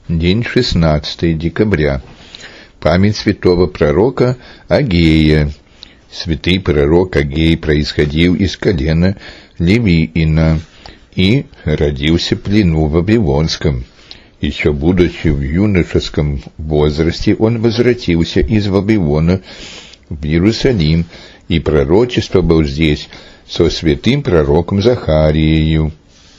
день 16 декабря. Память святого пророка Агея. Святый пророк Агей происходил из колена Левиина и родился в плену вавилонском. Еще будучи в юношеском возрасте, он возвратился из Вавилона в Иерусалим и пророчествовал здесь со святым пророком Захарией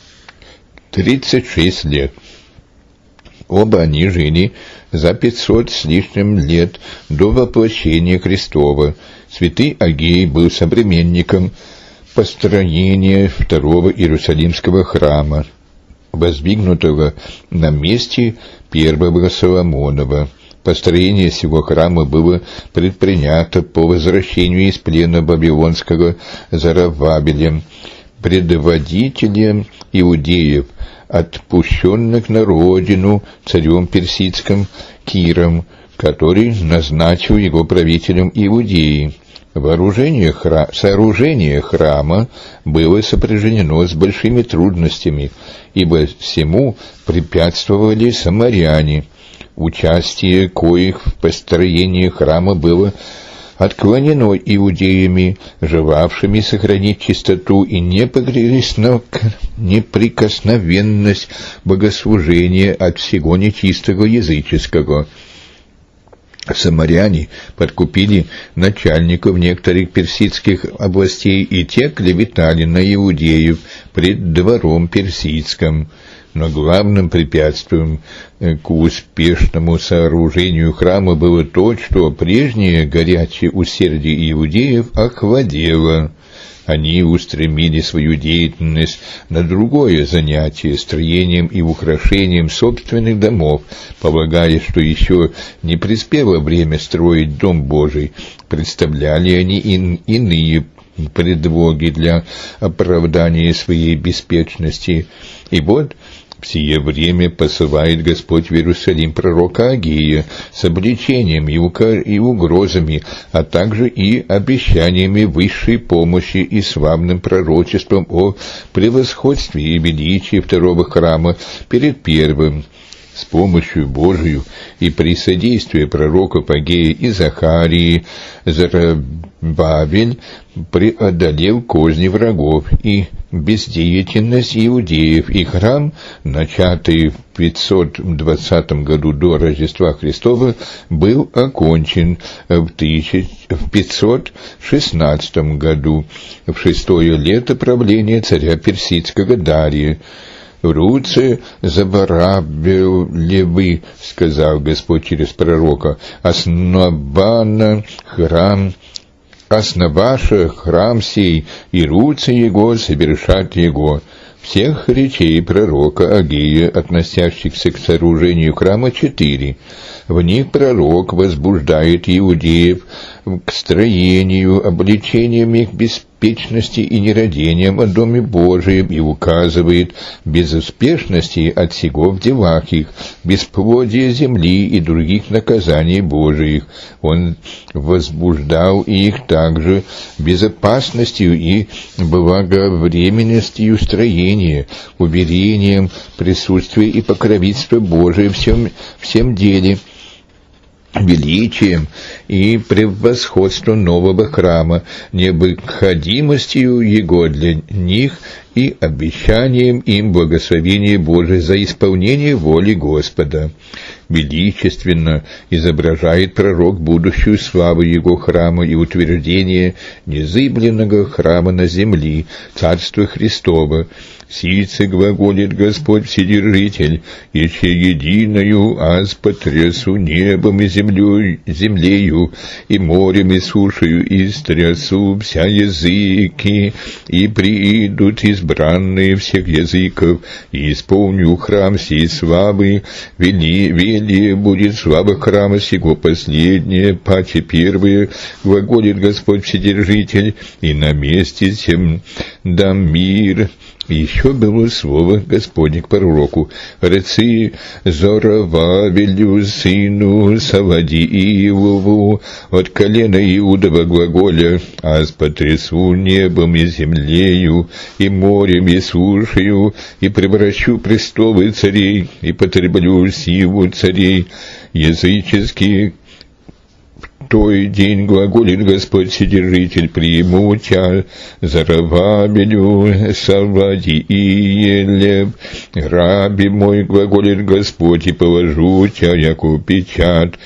36 лет. Оба они жили за 500 с лишним лет до воплощения Христова. Святый Агей был современником построения второго Иерусалимского храма, воздвигнутого на месте первого Соломонова. Построение сего храма было предпринято по возвращению из плена Вавилонского Зоробабелем, предводителем иудеев, отпущенных на родину царем персидским Киром, который назначил его правителем Иудеи. Сооружение храма было сопряжено с большими трудностями, ибо всему препятствовали самаряне, участие коих в построении храма было отклонено иудеями, желавшими сохранить чистоту и неприкосновенность богослужения от всего нечистого языческого. Самаряне подкупили начальников некоторых персидских областей, и те клеветали на иудеев пред двором персидским. Но главным препятствием к успешному сооружению храма было то, что прежнее горячее усердие иудеев охладело. Они устремили свою деятельность на другое занятие, строением и украшением собственных домов, полагая, что еще не приспело время строить Дом Божий. Представляли они иные предлоги для оправдания своей беспечности. И вот в сие время посылает Господь в Иерусалим пророка Агея с обличением и угрозами, а также и обещаниями высшей помощи и славным пророчеством о превосходстве и величии второго храма перед первым. С помощью Божию и при содействии пророков Агея и Захарии Зоробабель преодолел козни врагов и бездеятельность иудеев, и храм, начатый в 520 году до Рождества Христова, был окончен в 516 году, в 6-е лето правления царя персидского Дария. «Руце Зоробабелевы, — сказал Господь через пророка, — основавша храм сей, и руце его совершат его». Всех речей пророка Агея, относящихся к сооружению храма, 4. В них пророк возбуждает иудеев к строению, обличением их беспечности и нерадением о Доме Божием и указывает безуспешности от сего в делах их, бесплодие земли и других наказаний Божиих. Он возбуждал их также безопасностью и благовременностью строения, уверением присутствия и покровительства Божия в всем деле, величием и превосходством нового храма, необходимостью его для них и обещанием им благословения Божия за исполнение воли Господа. Величественно изображает пророк будущую славу его храма и утверждение незыблемого храма на земли, Царства Христова. «Сице глаголит Господь Вседержитель, еще единою аз потрясу небом и землею, и морем и сушею истрясу вся языки, и приидут избранные всех языков, и исполню храм сей славы, велие будет слава храма сего последняя, паче первые, глаголит Господь Вседержитель, и на месте сем дам мир, Еще было слово Господне к пророку: «Рeci Зоровавелю, сыну Савадиилову, от колена Иудова глаголя, аз потрясу небом и землею, и морем, и сушею, и превращу престолы царей, и потреблю силу царей языческих. Той день глаголит Господь Вседержитель, приму тя, Зоровавелю, Савадиилев, раби мой, глаголит Господь, и положу тя, яку печать,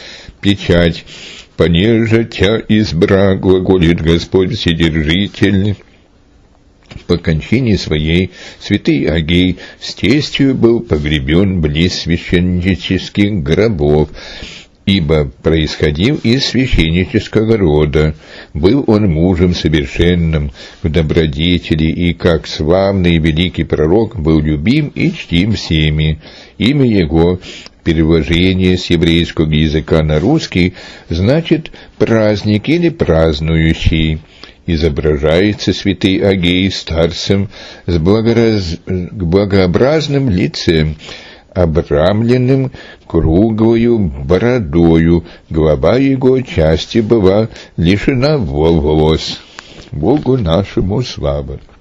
понеже тя избра, глаголит Господь Вседержитель». По кончине своей святый Агей с тестью был погребен близ священнических гробов, ибо происходил из священнического рода. Был он мужем совершенным, в добродетели, и, как славный и великий пророк, был любим и чтим всеми. Имя его, переложение с еврейского языка на русский, значит «праздник» или «празднующий». Изображается святый Агей старцем с благообразным лицем, обрамленным круглою бородою, голова его части была лишена волос. Богу нашему слава.